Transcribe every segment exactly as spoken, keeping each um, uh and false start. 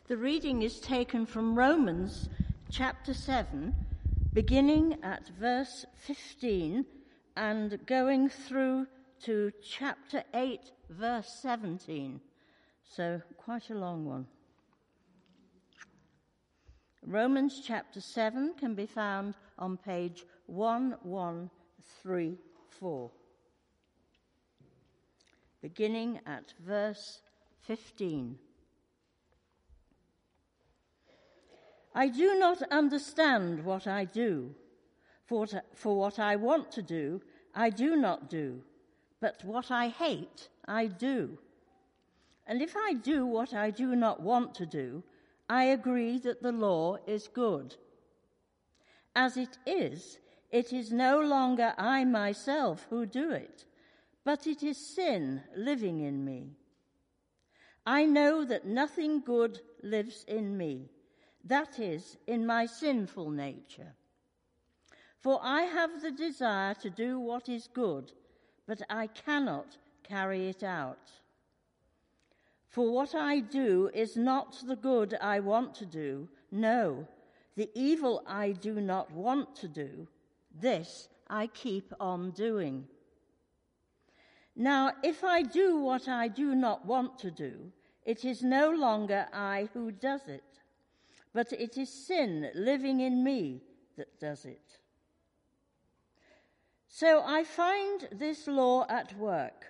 The reading is taken from Romans chapter seven, beginning at verse fifteen and going through to chapter eight, verse seventeen. So quite a long one. Romans chapter seven can be found on page one one three four, beginning at verse fifteen. I do not understand what I do, for, to, for what I want to do, I do not do, but what I hate, I do. And if I do what I do not want to do, I agree that the law is good. As it is, it is no longer I myself who do it, but it is sin living in me. I know that nothing good lives in me, that is, in my sinful nature. For I have the desire to do what is good, but I cannot carry it out. For what I do is not the good I want to do, no, the evil I do not want to do, this I keep on doing. Now, if I do what I do not want to do, it is no longer I who does it, but it is sin living in me that does it. So I find this law at work.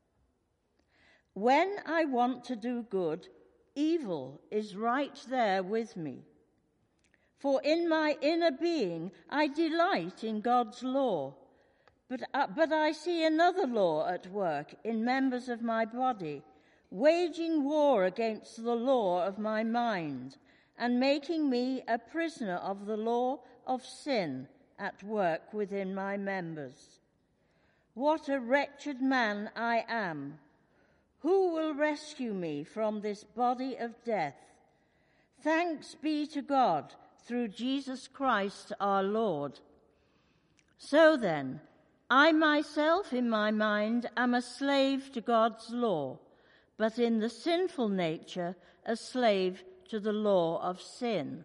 When I want to do good, evil is right there with me. For in my inner being I delight in God's law, but, uh, but I see another law at work in members of my body, waging war against the law of my mind, and making me a prisoner of the law of sin at work within my members. What a wretched man I am! Who will rescue me from this body of death? Thanks be to God through Jesus Christ our Lord. So then, I myself in my mind am a slave to God's law, but in the sinful nature a slave to the law of sin.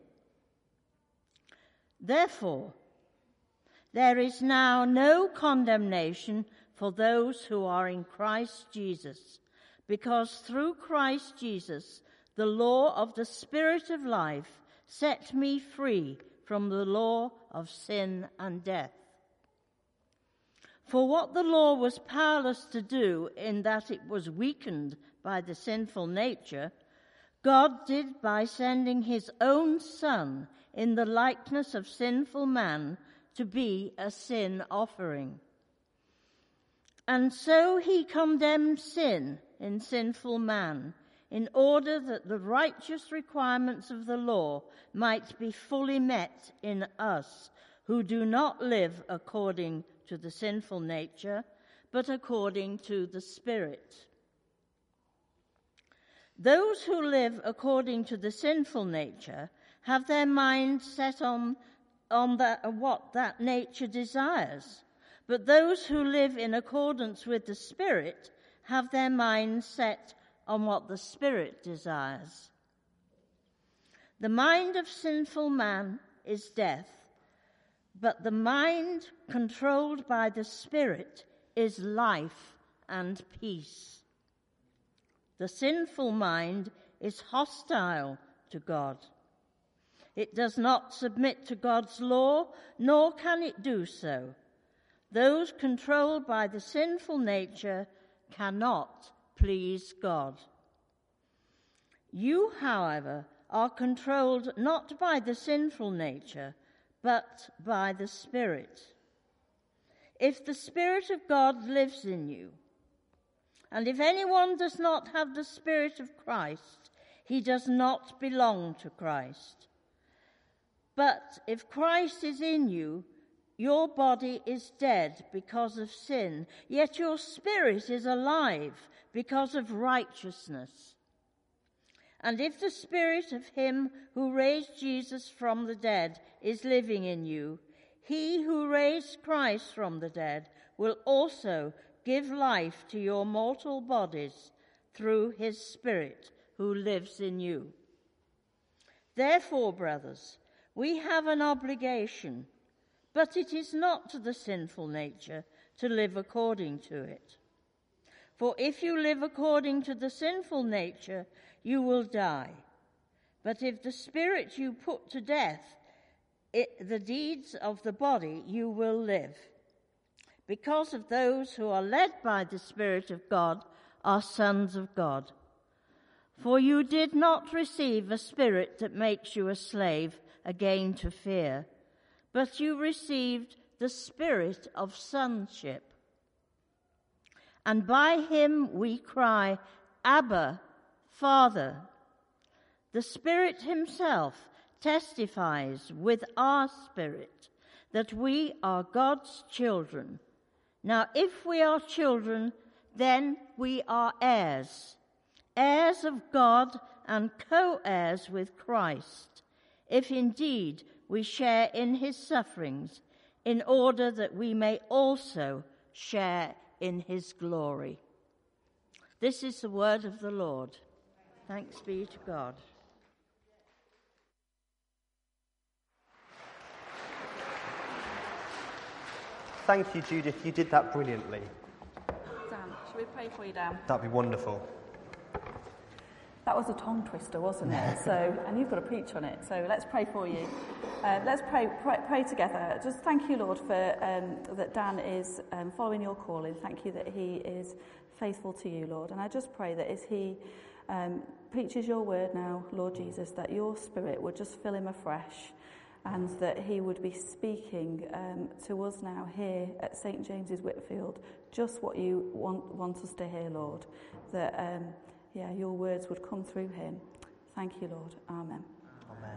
Therefore, there is now no condemnation for those who are in Christ Jesus, because through Christ Jesus, the law of the Spirit of life set me free from the law of sin and death. For what the law was powerless to do in that it was weakened by the sinful nature, God did by sending his own Son in the likeness of sinful man to be a sin offering. And so he condemned sin in sinful man, in order that the righteous requirements of the law might be fully met in us, who do not live according to the sinful nature, but according to the Spirit. Those who live according to the sinful nature have their mind set on, on that, what that nature desires, but those who live in accordance with the Spirit have their minds set on what the Spirit desires. The mind of sinful man is death, but the mind controlled by the Spirit is life and peace. The sinful mind is hostile to God. It does not submit to God's law, nor can it do so. Those controlled by the sinful nature cannot please God. You, however, are controlled not by the sinful nature, but by the Spirit. If the Spirit of God lives in you, and if anyone does not have the Spirit of Christ, he does not belong to Christ. But if Christ is in you, your body is dead because of sin, yet your spirit is alive because of righteousness. And if the Spirit of him who raised Jesus from the dead is living in you, he who raised Christ from the dead will also give life to your mortal bodies through his Spirit who lives in you. Therefore, brothers, we have an obligation, but it is not to the sinful nature to live according to it. For if you live according to the sinful nature, you will die. But if the Spirit you put to death, it, the deeds of the body, you will live. Because of those who are led by the Spirit of God are sons of God. For you did not receive a spirit that makes you a slave again to fear, but you received the Spirit of sonship. And by him we cry, Abba, Father. The Spirit himself testifies with our spirit that we are God's children. Now, if we are children, then we are heirs, heirs of God and co-heirs with Christ, if indeed we share in his sufferings, in order that we may also share in his glory. This is the word of the Lord. Thanks be to God. Thank you, Judith. You did that brilliantly. Dan, shall we pray for you, Dan? That'd be wonderful. That was a tongue twister, wasn't it? So, and you've got to preach on it. So let's pray for you. Uh, let's pray, pray pray together. Just thank you, Lord, for um, that Dan is um, following your calling. Thank you that he is faithful to you, Lord. And I just pray that as he um, preaches your word now, Lord Jesus, that your Spirit would just fill him afresh, and that he would be speaking um, to us now here at Saint James's Whitfield just what you want, want us to hear, Lord. That, um, yeah, your words would come through him. Thank you, Lord. Amen. Amen.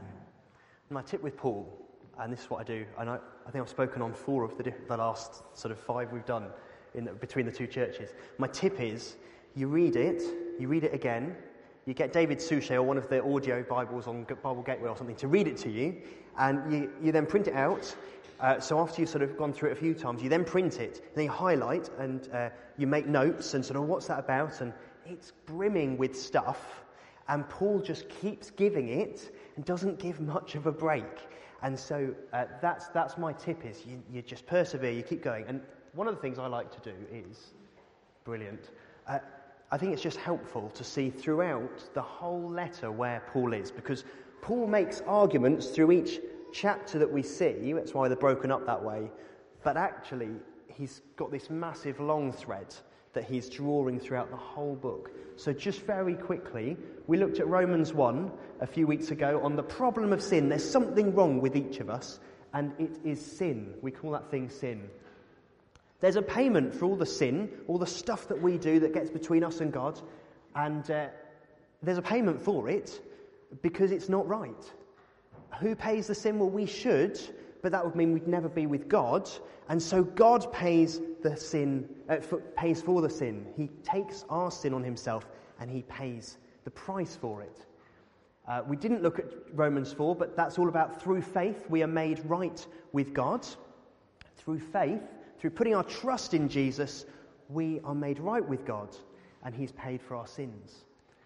My tip with Paul, and this is what I do, and I, I think I've spoken on four of the, diff- the last sort of five we've done in the, between the two churches. My tip is, you read it, you read it again, you get David Suchet or one of the audio Bibles on Bible Gateway or something to read it to you, and you, you then print it out. Uh, so after you've sort of gone through it a few times, you then print it, and then you highlight, and uh, you make notes, and sort of, what's that about? And it's brimming with stuff, and Paul just keeps giving it, and doesn't give much of a break. And so uh, that's that's my tip, is you, you just persevere, you keep going. And one of the things I like to do is, brilliant, uh, I think it's just helpful to see throughout the whole letter where Paul is, because Paul makes arguments through each chapter that we see. That's why they're broken up that way. But actually, he's got this massive long thread that he's drawing throughout the whole book. So just very quickly, we looked at Romans one a few weeks ago on the problem of sin. There's something wrong with each of us, and it is sin. We call that thing sin. There's a payment for all the sin, all the stuff that we do that gets between us and God, and uh, there's a payment for it because it's not right. Who pays the sin? Well, we should, but that would mean we'd never be with God, and so God pays the sin, uh, for, pays for the sin. He takes our sin on himself, and he pays the price for it. Uh, we didn't look at Romans four, but that's all about through faith we are made right with God. Through faith, through putting our trust in Jesus, we are made right with God, and he's paid for our sins.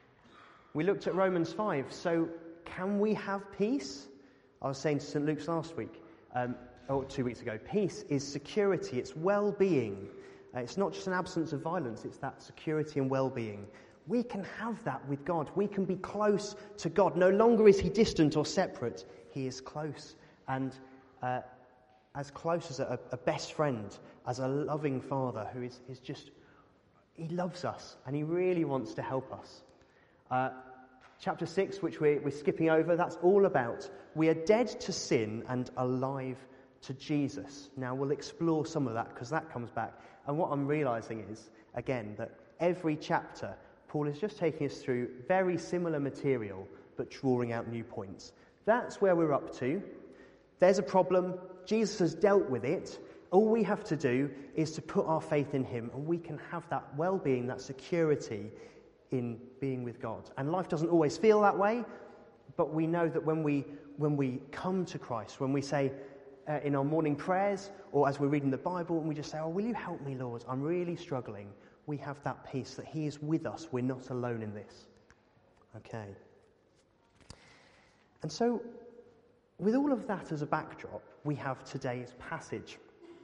We looked at Romans five, so can we have peace? I was saying to Saint Luke's last week, um, or two weeks ago, peace is security, it's well-being. Uh, it's not just an absence of violence, it's that security and well-being. We can have that with God. We can be close to God. No longer is he distant or separate, he is close. And uh, as close as a, a best friend, as a loving father who is, is just, he loves us and he really wants to help us. Uh, chapter six, which we're, we're skipping over, that's all about we are dead to sin and alive to Jesus. Now we'll explore some of that because that comes back. And what I'm realising is, again, that every chapter, Paul is just taking us through very similar material but drawing out new points. That's where we're up to. There's a problem. Jesus has dealt with it. All we have to do is to put our faith in him, and we can have that well-being, that security in being with God. And life doesn't always feel that way, but we know that when we when we come to Christ, when we say uh, in our morning prayers, or as we're reading the Bible, and we just say, oh, will you help me, Lord? I'm really struggling. We have that peace that he is with us. We're not alone in this. Okay. And so, with all of that as a backdrop, we have today's passage.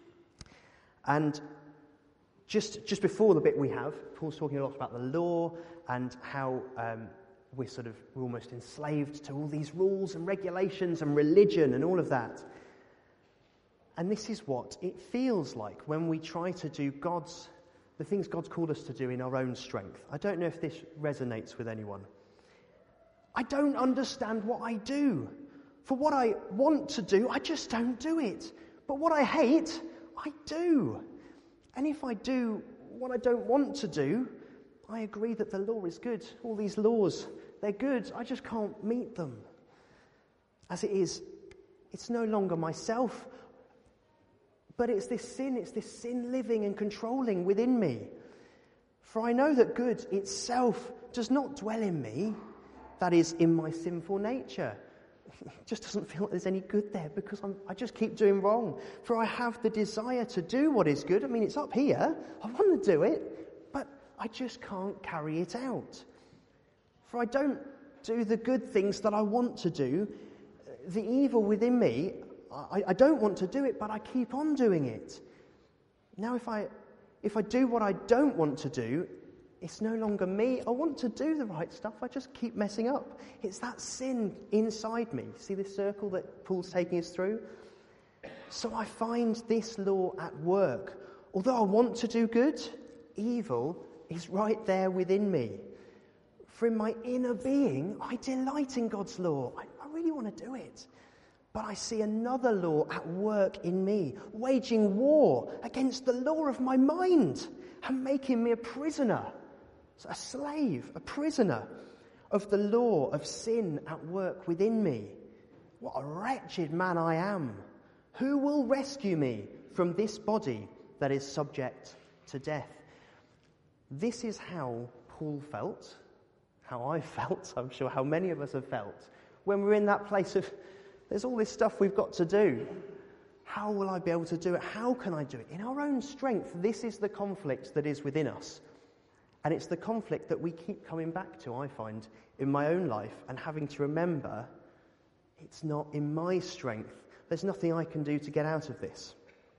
And just just before the bit we have, Paul's talking a lot about the law and how um, we're sort of we're almost enslaved to all these rules and regulations and religion and all of that. And this is what it feels like when we try to do God's the things God's called us to do in our own strength. I don't know if this resonates with anyone. I don't understand what I do. For what I want to do, I just don't do it. But what I hate, I do. And if I do what I don't want to do, I agree that the law is good. All these laws, they're good. I just can't meet them. As it is, it's no longer myself, but it's this sin, it's this sin living and controlling within me. For I know that good itself does not dwell in me, that is, in my sinful nature. It just doesn't feel like there's any good there because I'm, I just keep doing wrong. For I have the desire to do what is good. I mean, it's up here. I want to do it, but I just can't carry it out. For I don't do the good things that I want to do. The evil within me, I, I don't want to do it, but I keep on doing it. Now, if I, if I do what I don't want to do, it's no longer me. I want to do the right stuff. I just keep messing up. It's that sin inside me. See this circle that Paul's taking us through? So I find this law at work. Although I want to do good, evil is right there within me. For in my inner being, I delight in God's law. I, I really want to do it. But I see another law at work in me, waging war against the law of my mind and making me a prisoner. A slave, a prisoner of the law of sin at work within me. What a wretched man I am. Who will rescue me from this body that is subject to death? This is how Paul felt, how I felt, I'm sure how many of us have felt, when we're in that place of, there's all this stuff we've got to do. How will I be able to do it? How can I do it? In our own strength, this is the conflict that is within us. And it's the conflict that we keep coming back to, I find, in my own life, and having to remember, it's not in my strength. There's nothing I can do to get out of this.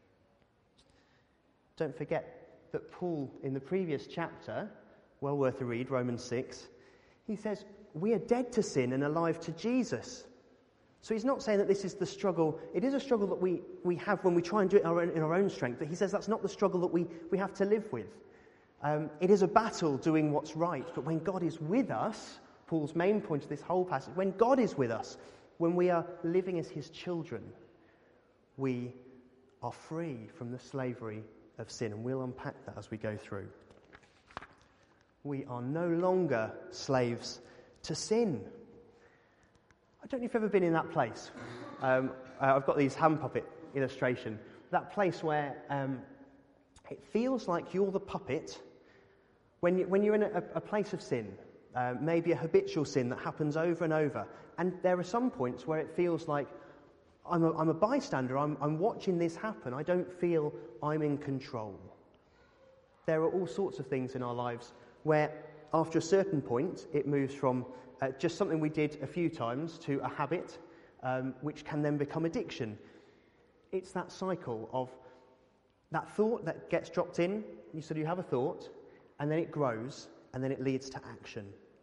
Don't forget that Paul, in the previous chapter, well worth a read, Romans six, he says, we are dead to sin and alive to Jesus. So he's not saying that this is the struggle. It is a struggle that we, we have when we try and do it in our own, in our own strength, but he says that's not the struggle that we, we have to live with. Um, it is a battle doing what's right, but when God is with us, Paul's main point of this whole passage, when God is with us, when we are living as his children, we are free from the slavery of sin, and we'll unpack that as we go through. We are no longer slaves to sin. I don't know if you've ever been in that place. Um, I've got these hand puppet illustration. That place where um, it feels like you're the puppet when, you, when you're in a, a place of sin, uh, maybe a habitual sin that happens over and over. And there are some points where it feels like I'm a, I'm a bystander, I'm, I'm watching this happen. I don't feel I'm in control. There are all sorts of things in our lives where after a certain point it moves from uh, just something we did a few times to a habit, um, which can then become addiction. It's that cycle of that thought that gets dropped in, you sort of you have a thought, and then it grows, and then it leads to action.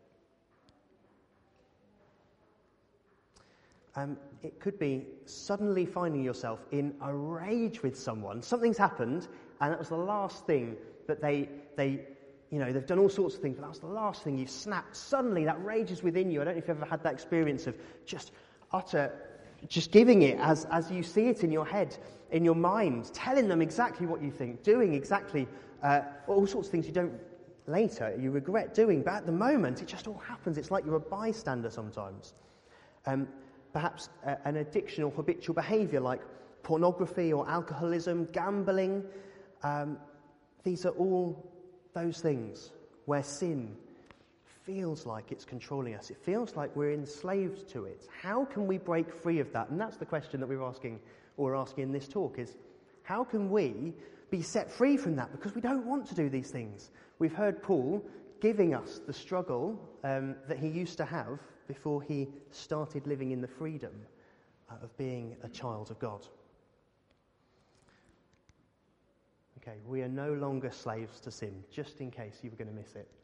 Um, it could be suddenly finding yourself in a rage with someone. Something's happened, and that was the last thing that they, they, you know, they've done all sorts of things, but that was the last thing you've snapped. Suddenly, that rage is within you. I don't know if you've ever had that experience of just utter, just giving it as, as you see it in your head, in your mind, telling them exactly what you think, doing exactly uh, all sorts of things you don't later, you regret doing, but at the moment, it just all happens. It's like you're a bystander sometimes. Um, perhaps uh, an addiction or habitual behaviour like pornography or alcoholism, gambling. Um, these are all those things where sin feels like it's controlling us. It feels like we're enslaved to it. How can we break free of that? And that's the question that we're asking, or we're asking in this talk, is how can we be set free from that? Because we don't want to do these things. We've heard Paul giving us the struggle um, that he used to have before he started living in the freedom uh, of being a child of God. Okay, we are no longer slaves to sin, just in case you were going to miss it.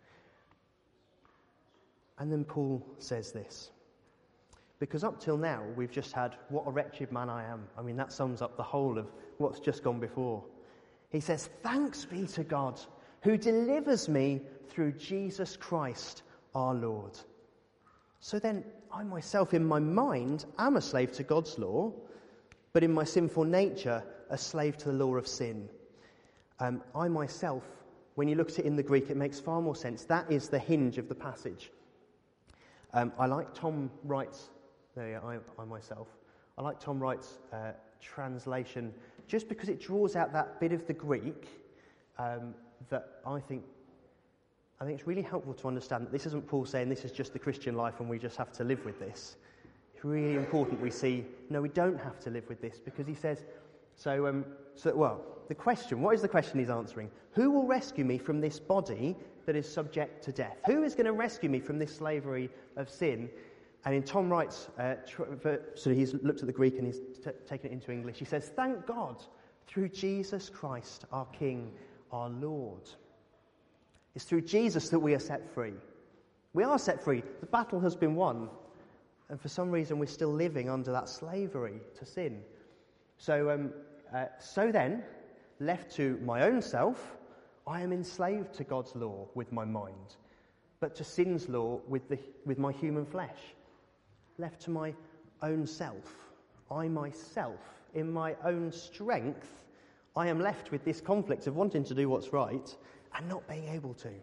And then Paul says this, because up till now we've just had, what a wretched man I am. I mean, that sums up the whole of what's just gone before. He says, thanks be to God who delivers me through Jesus Christ our Lord. So then I myself in my mind am a slave to God's law, but in my sinful nature a slave to the law of sin. Um, I myself, when you look at it in the Greek, it makes far more sense. That is the hinge of the passage. Um, I like Tom Wright's, there you go, I, I myself, I like Tom Wright's uh, translation just because it draws out that bit of the Greek um, that I think, I think it's really helpful to understand that this isn't Paul saying this is just the Christian life and we just have to live with this. It's really important we see, no, we don't have to live with this, because he says, so, um, so well, the question, what is the question he's answering? Who will rescue me from this body that is subject to death? Who is going to rescue me from this slavery of sin? And in Tom Wright's, uh, tr- so he's looked at the Greek and he's t- taken it into English. He says, thank God through Jesus Christ, our King, our Lord. It's through Jesus that we are set free. We are set free. The battle has been won. And for some reason, we're still living under that slavery to sin. So, um, uh, so then, left to my own self, I am enslaved to God's law with my mind, but to sin's law with the with my human flesh. Left to my own self, I myself, in my own strength, I am left with this conflict of wanting to do what's right and not being able to.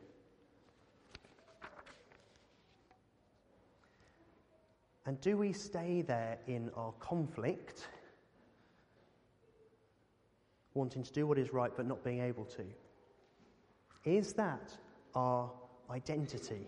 And do we stay there in our conflict, wanting to do what is right but not being able to? Is that our identity?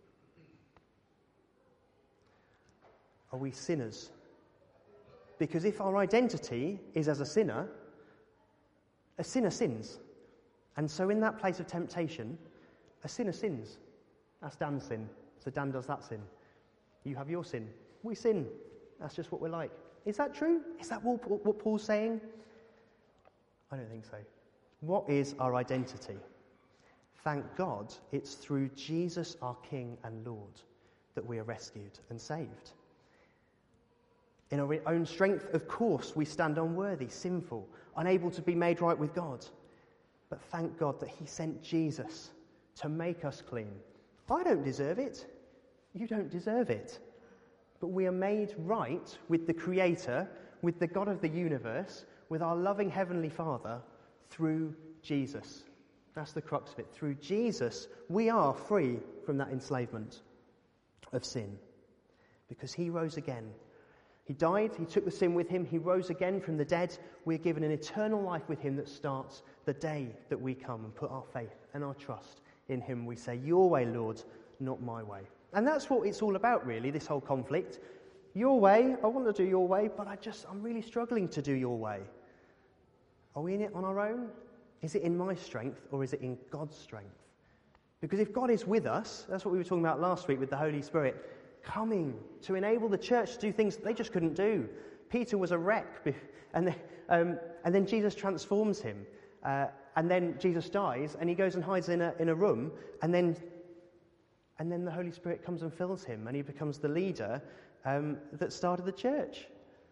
Are we sinners? Because if our identity is as a sinner, a sinner sins. And so in that place of temptation, a sinner sins. That's Dan's sin. So Dan does that sin. You have your sin. We sin. That's just what we're like. Is that true? Is that what Paul's saying? I don't think so. What is our identity? Thank God it's through Jesus, our King and Lord, that we are rescued and saved. In our own strength, of course, we stand unworthy, sinful, unable to be made right with God. But thank God that he sent Jesus to make us clean. I don't deserve it. You don't deserve it. But we are made right with the Creator, with the God of the universe, with our loving Heavenly Father, through Jesus. That's the crux of it. Through Jesus, we are free from that enslavement of sin. Because he rose again. He died, he took the sin with him, he rose again from the dead. We're given an eternal life with him that starts the day that we come and put our faith and our trust in him. We say, your way, Lord, not my way. And that's what it's all about, really, this whole conflict. Your way, I want to do your way, but I just, I'm really struggling to do your way. Are we in it on our own? Is it in my strength or is it in God's strength? Because if God is with us, that's what we were talking about last week with the Holy Spirit, coming to enable the church to do things that they just couldn't do. Peter was a wreck, and then, um, and then Jesus transforms him. Uh, and then Jesus dies, and he goes and hides in a, in a room, and then, and then the Holy Spirit comes and fills him, and he becomes the leader um, that started the church.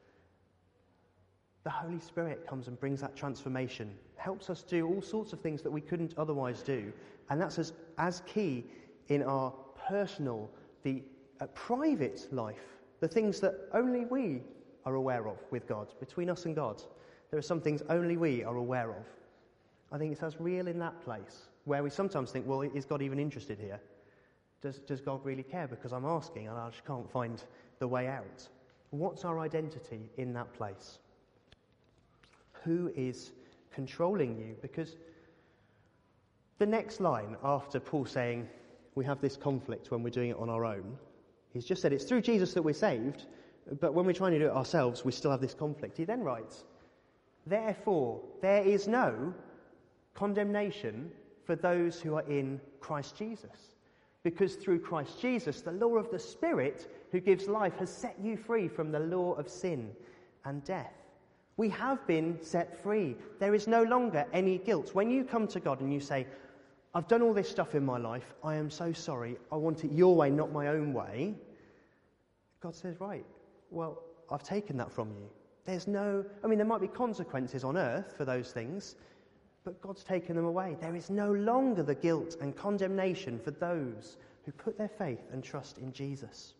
The Holy Spirit comes and brings that transformation, helps us do all sorts of things that we couldn't otherwise do, and that's as, as key in our personal, the uh, private life, the things that only we are aware of with God, between us and God. There are some things only we are aware of. I think it's as real in that place, where we sometimes think, well, is God even interested here? Does, does God really care? Because I'm asking and I just can't find the way out. What's our identity in that place? Who is controlling you? Because the next line after Paul saying we have this conflict when we're doing it on our own, he's just said it's through Jesus that we're saved, but when we're trying to do it ourselves, we still have this conflict. He then writes, therefore, there is no condemnation for those who are in Christ Jesus. Because through Christ Jesus, the law of the Spirit who gives life has set you free from the law of sin and death. We have been set free. There is no longer any guilt. When you come to God and you say, I've done all this stuff in my life, I am so sorry, I want it your way, not my own way, God says, right, well, I've taken that from you. There's no, I mean, there might be consequences on earth for those things, but God's taken them away. There is no longer the guilt and condemnation for those who put their faith and trust in Jesus.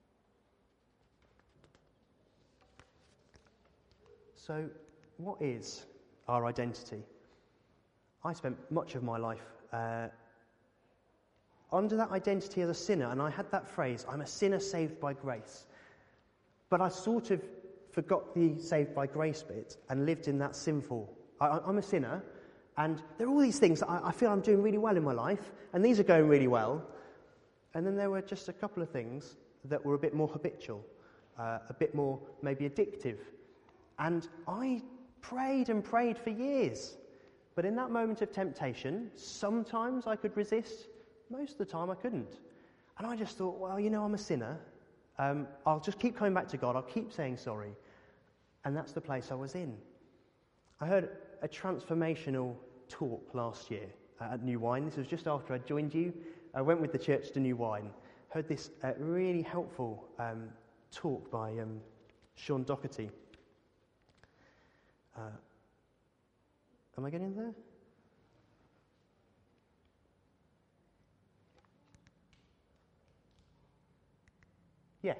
So, what is our identity? I spent much of my life uh, under that identity as a sinner, and I had that phrase, I'm a sinner saved by grace. But I sort of forgot the saved by grace bit and lived in that sinful. I, I'm a sinner, and there are all these things that I, I feel I'm doing really well in my life, and these are going really well. And then there were just a couple of things that were a bit more habitual, uh, a bit more maybe addictive. And I prayed and prayed for years. But in that moment of temptation, sometimes I could resist. Most of the time I couldn't. And I just thought, well, you know, I'm a sinner. Um, I'll just keep coming back to God. I'll keep saying sorry. And that's the place I was in. I heard a transformational talk last year at New Wine. This was just after I joined you. I went with the church to New Wine. Heard this uh, really helpful um, talk by um, Sean Doherty. Uh, am I getting there? Yes.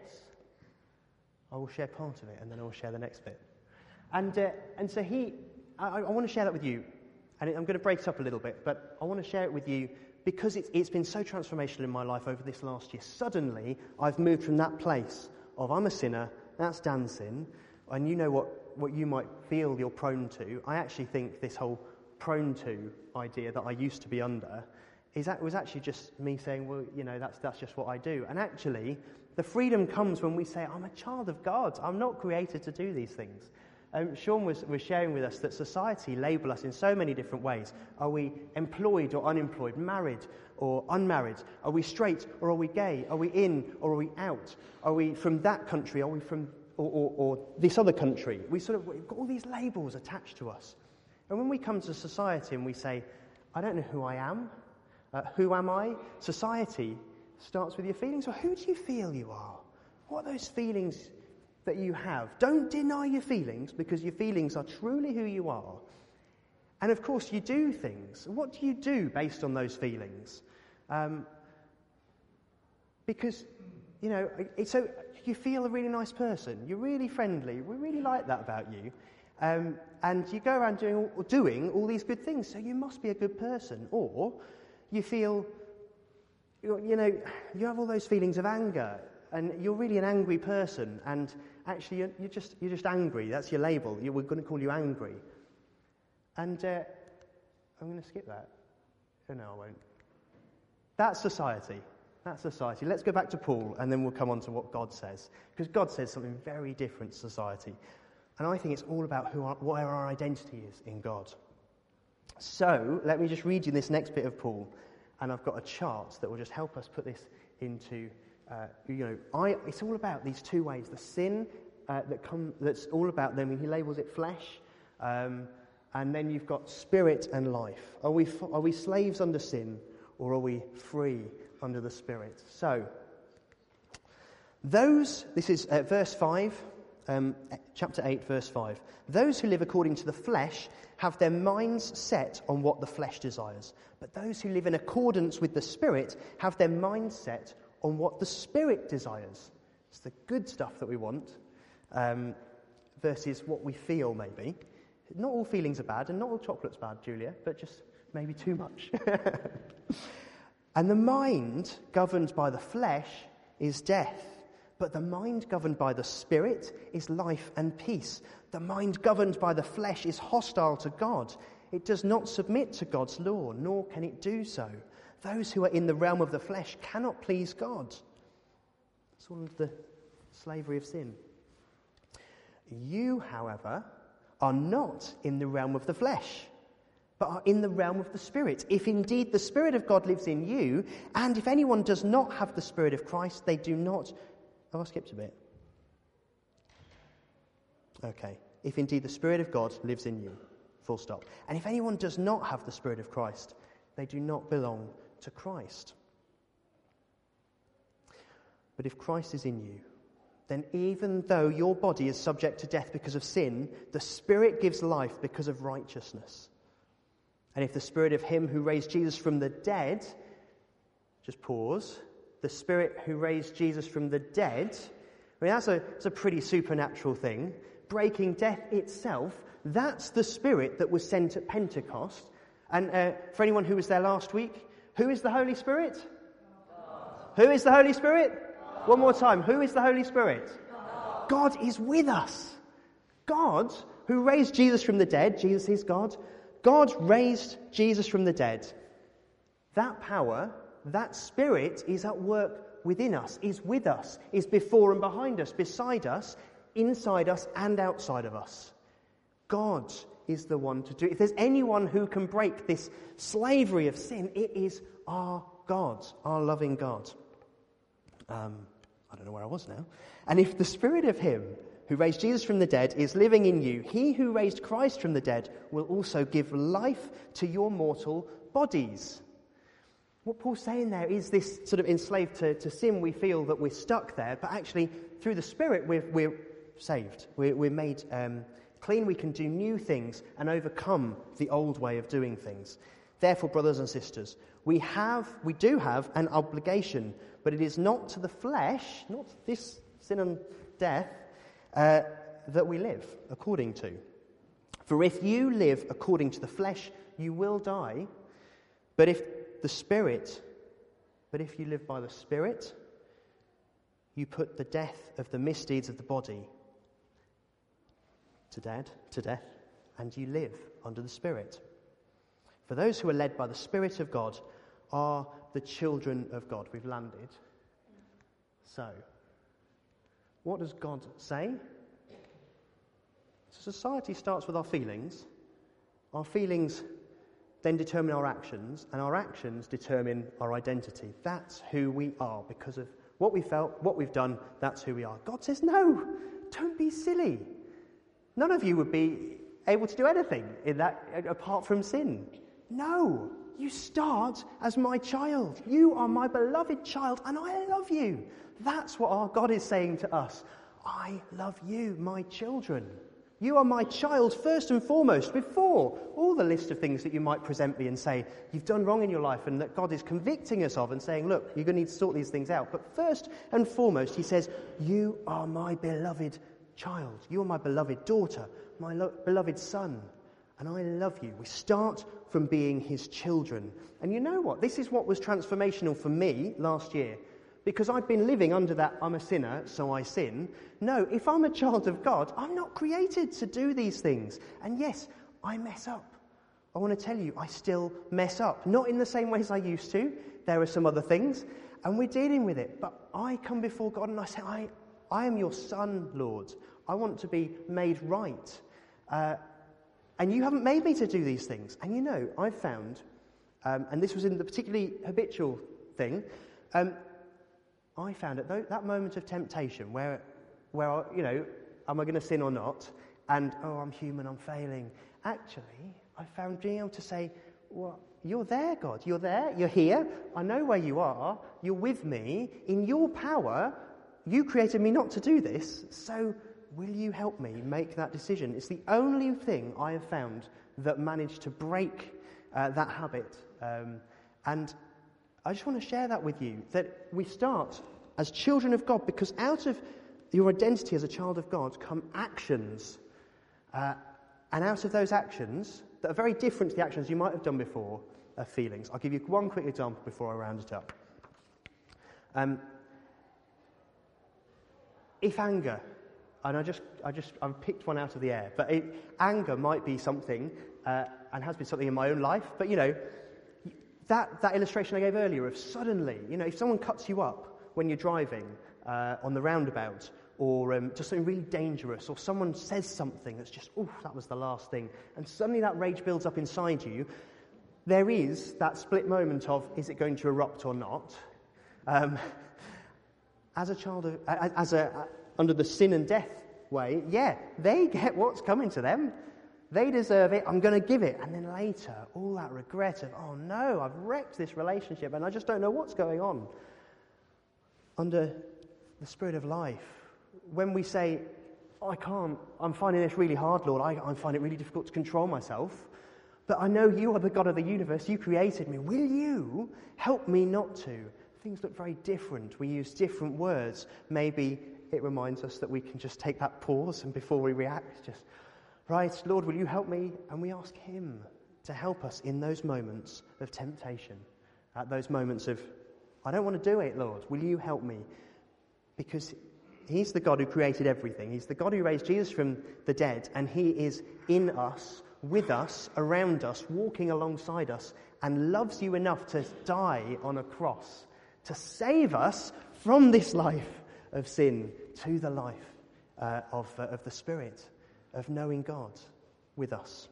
I will share part of it, and then I will share the next bit. And uh, and so he, I, I want to share that with you, and I'm going to break it up a little bit, but I want to share it with you because it's, it's been so transformational in my life over this last year. Suddenly, I've moved from that place of I'm a sinner, that's Dan's sin, and you know what, what you might feel you're prone to. I actually think this whole prone to idea that I used to be under is that was actually just me saying, well, you know, that's that's just what I do. And actually, the freedom comes when we say, I'm a child of God. I'm not created to do these things. Um, Sean was, was sharing with us that society label us in so many different ways. Are we employed or unemployed, married or unmarried? Are we straight or are we gay? Are we in or are we out? Are we from that country? Are we from or, or, or this other country? We sort of we've got all these labels attached to us. And when we come to society and we say, I don't know who I am, uh, who am I? Society starts with your feelings. Well, who do you feel you are? What are those feelings that you have? Don't deny your feelings, because your feelings are truly who you are. And of course, you do things. What do you do based on those feelings? Um, because, you know, it's so you feel a really nice person. You're really friendly. We really like that about you. Um, and you go around doing all, doing all these good things, so you must be a good person. Or you feel, you know, you have all those feelings of anger, and you're really an angry person, and actually you're, you're just you're just angry. That's your label. You, we're going to call you angry. And uh, I'm going to skip that. Oh, no, I won't. That's society. That's society. Let's go back to Paul, and then we'll come on to what God says. Because God says something very different to society. And I think it's all about who our, where our identity is in God. So, let me just read you this next bit of Paul. And I've got a chart that will just help us put this into, uh, you know, I, it's all about these two ways. The sin uh, that come, that's all about them, and he labels it flesh. Um, and then you've got spirit and life. Are we, are we slaves under sin, or are we free under the Spirit? So, those, this is uh, verse five, um, chapter eight, verse five. Those who live according to the flesh have their minds set on what the flesh desires. But those who live in accordance with the Spirit have their minds set on what the Spirit desires. It's the good stuff that we want, um, versus what we feel, maybe. Not all feelings are bad, and not all chocolate's bad, Julia, but just maybe too much. And the mind governed by the flesh is death, but the mind governed by the Spirit is life and peace. The mind governed by the flesh is hostile to God. It does not submit to God's law, nor can it do so. Those who are in the realm of the flesh cannot please God. It's all the slavery of sin. You, however, are not in the realm of the flesh, but are in the realm of the Spirit. If indeed the Spirit of God lives in you, and if anyone does not have the Spirit of Christ, they do not... Oh, I skipped a bit. Okay. If indeed the Spirit of God lives in you. Full stop. And if anyone does not have the Spirit of Christ, they do not belong to Christ. But if Christ is in you, then even though your body is subject to death because of sin, the Spirit gives life because of righteousness. And if the Spirit of him who raised Jesus from the dead, just pause, the Spirit who raised Jesus from the dead, I mean, that's a, that's a pretty supernatural thing. Breaking death itself, that's the Spirit that was sent at Pentecost. And uh, for anyone who was there last week, who is the Holy Spirit? God. Who is the Holy Spirit? God. One more time. Who is the Holy Spirit? God. God is with us. God, who raised Jesus from the dead, Jesus is God. God raised Jesus from the dead. That power, that Spirit is at work within us, is with us, is before and behind us, beside us, inside us and outside of us. God is the one to do it. If there's anyone who can break this slavery of sin, it is our God, our loving God. Um, I don't know where I was now. And if the Spirit of him who raised Jesus from the dead is living in you, he who raised Christ from the dead will also give life to your mortal bodies. What Paul's saying there is this sort of enslaved to, to sin, we feel that we're stuck there, but actually through the Spirit we're, we're saved. We're, we're made um, clean, we can do new things and overcome the old way of doing things. Therefore, brothers and sisters, we have, we do have an obligation, but it is not to the flesh, not this sin and death, uh, that we live according to. For if you live according to the flesh, you will die. But if the Spirit, but if you live by the Spirit, you put the death of the misdeeds of the body to death, to death, and you live under the Spirit. For those who are led by the Spirit of God are the children of God. We've landed. So, what does God say? So society starts with our feelings. Our feelings then determine our actions, and our actions determine our identity. That's who we are because of what we felt, what we've done, that's who we are. God says, no, don't be silly. None of you would be able to do anything in that apart from sin. No, you start as my child. You are my beloved child, and I love you. That's what our God is saying to us. I love you, my children. You are my child first and foremost, before all the list of things that you might present me and say you've done wrong in your life and that God is convicting us of and saying, look, you're going to need to sort these things out. But first and foremost, he says, you are my beloved child. You are my beloved daughter, my lo- beloved son, and I love you. We start from being his children. And you know what? This is what was transformational for me last year. Because I'd been living under that, I'm a sinner, so I sin. No, if I'm a child of God, I'm not created to do these things. And yes, I mess up. I want to tell you, I still mess up. Not in the same way as I used to. There are some other things, and we're dealing with it. But I come before God and I say, I, I am your son, Lord. I want to be made right. Uh, and you haven't made me to do these things. And you know, I've found, um, and this was in the particularly habitual thing, um, I found at that moment of temptation where, where you know, am I going to sin or not? And, oh, I'm human, I'm failing. Actually, I found being able to say, well, you're there, God. You're there. You're here. I know where you are. You're with me. In your power, you created me not to do this. So will you help me make that decision? It's the only thing I have found that managed to break uh, that habit. Um, and I just want to share that with you, that we start as children of God because out of your identity as a child of God come actions. Uh, and out of those actions, that are very different to the actions you might have done before, are feelings. I'll give you one quick example before I round it up. Um, if anger, and I just, I just, I've picked one out of the air, but it, anger might be something, uh, and has been something in my own life, but you know, That, that illustration I gave earlier of suddenly, you know, if someone cuts you up when you're driving uh, on the roundabout, or um, just something really dangerous, or someone says something that's just, oh, that was the last thing, and suddenly that rage builds up inside you, there is that split moment of, is it going to erupt or not? Um, as a child of, as a, under the sin and death way, yeah, they get what's coming to them. They deserve it, I'm going to give it. And then later, all that regret of, oh no, I've wrecked this relationship and I just don't know what's going on. Under the Spirit of life, when we say, oh, I can't, I'm finding this really hard, Lord, I, I find it really difficult to control myself, but I know you are the God of the universe, you created me, will you help me not to? Things look very different, we use different words. Maybe it reminds us that we can just take that pause and before we react, just, right, Lord, will you help me? And we ask him to help us in those moments of temptation, at those moments of, I don't want to do it, Lord, will you help me? Because he's the God who created everything. He's the God who raised Jesus from the dead, and he is in us, with us, around us, walking alongside us, and loves you enough to die on a cross, to save us from this life of sin to the life uh, of, uh, of the Spirit, of knowing God with us.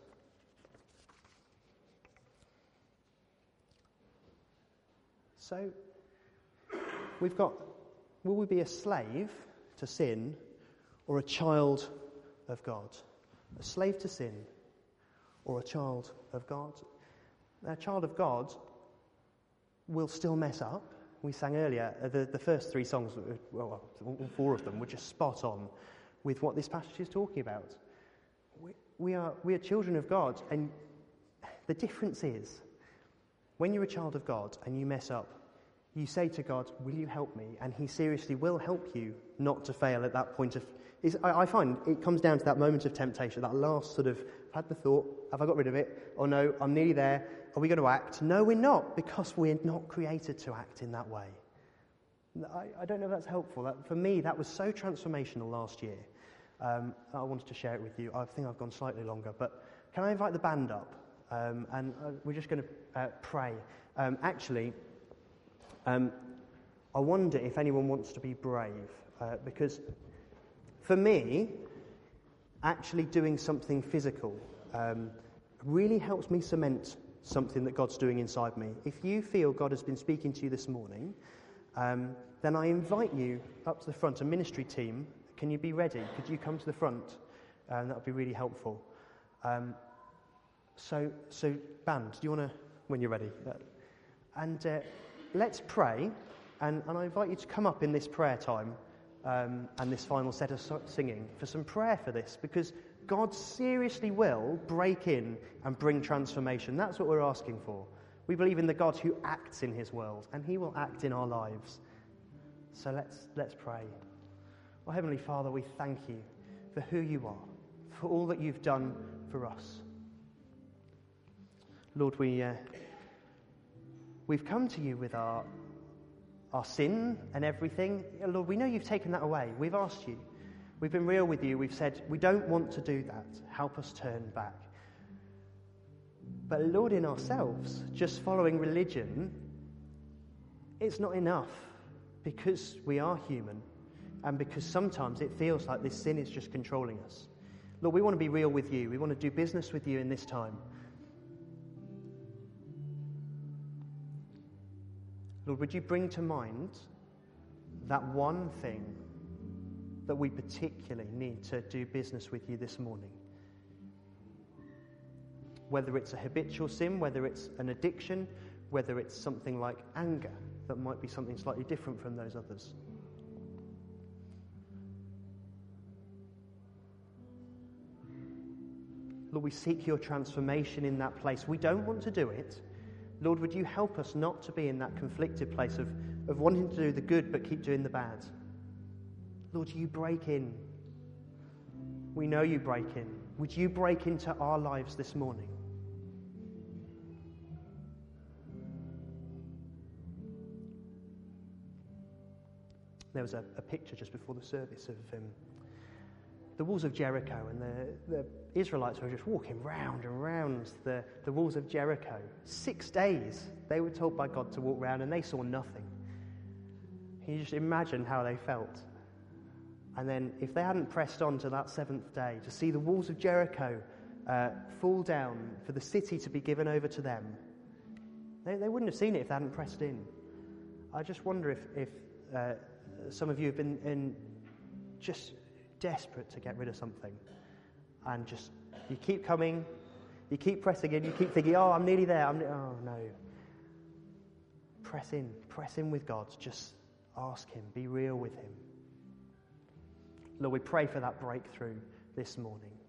So, we've got, will we be a slave to sin or a child of God? A slave to sin or a child of God? Now, a child of God will still mess up. We sang earlier, uh, the, the first three songs, well, all four of them were just spot on with what this passage is talking about. We, we are we are children of God, and the difference is, when you're a child of God and you mess up, you say to God, will you help me? And he seriously will help you not to fail at that point of... Is, I, I find it comes down to that moment of temptation, that last sort of, I've had the thought, have I got rid of it? Oh no, I'm nearly there. Are we going to act? No, we're not, because we're not created to act in that way. I, I don't know if that's helpful. That, for me, that was so transformational last year. Um, I wanted to share it with you. I think I've gone slightly longer, but can I invite the band up? Um, and uh, we're just going to uh, pray. Um, actually... Um, I wonder if anyone wants to be brave, uh, because for me, actually doing something physical um, really helps me cement something that God's doing inside me. If you feel God has been speaking to you this morning, um, then I invite you up to the front. A ministry team, can you be ready? Could you come to the front? Um, that would be really helpful. Um, so, so band, do you want to, when you're ready? Uh, and... Uh, Let's pray, and, and I invite you to come up in this prayer time um, and this final set of so- singing for some prayer for this, because God seriously will break in and bring transformation. That's what we're asking for. We believe in the God who acts in his world, and he will act in our lives. So let's let's pray. Well, Heavenly Father, we thank you for who you are, for all that you've done for us. Lord, we... Uh, We've come to you with our our sin and everything. Lord, we know you've taken that away. We've asked you. We've been real with you. We've said, we don't want to do that. Help us turn back. But Lord, in ourselves, just following religion, it's not enough, because we are human and because sometimes it feels like this sin is just controlling us. Lord, we want to be real with you. We want to do business with you in this time. Lord, would you bring to mind that one thing that we particularly need to do business with you this morning? Whether it's a habitual sin, whether it's an addiction, whether it's something like anger that might be something slightly different from those others. Lord, we seek your transformation in that place. We don't want to do it. Lord, would you help us not to be in that conflicted place of, of wanting to do the good but keep doing the bad? Lord, you break in. We know you break in. Would you break into our lives this morning? There was a, a picture just before the service of um, the walls of Jericho, and the, the Israelites were just walking round and round the, the walls of Jericho. Six days they were told by God to walk round, and they saw nothing. Can you just imagine how they felt? And then if they hadn't pressed on to that seventh day, to see the walls of Jericho uh, fall down, for the city to be given over to them, they, they wouldn't have seen it if they hadn't pressed in. I just wonder if, if uh, some of you have been in just desperate to get rid of something. And just, you keep coming, you keep pressing in, you keep thinking, oh, I'm nearly there. I'm ne- oh, no. Press in. Press in with God. Just ask him. Be real with him. Lord, we pray for that breakthrough this morning.